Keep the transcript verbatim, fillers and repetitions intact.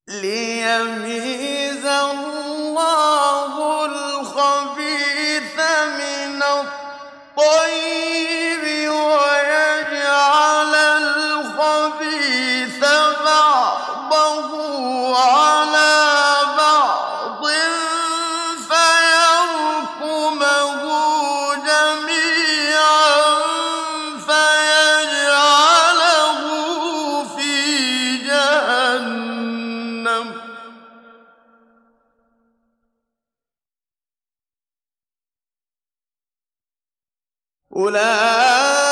لِيَمِيزَ اللَّهُ الْخَبِيثَ مِنَ الطَّيِّبِ وَيَجْعَلَ الْخَبِيثَ بَعْضَهُ عَلَىٰ بَعْضٍ فَيَرْكُمَهُ جَمِيعًا فَيَجْعَلَهُ فِي جَهَنَّمَ ۚ أُولَٰئِكَ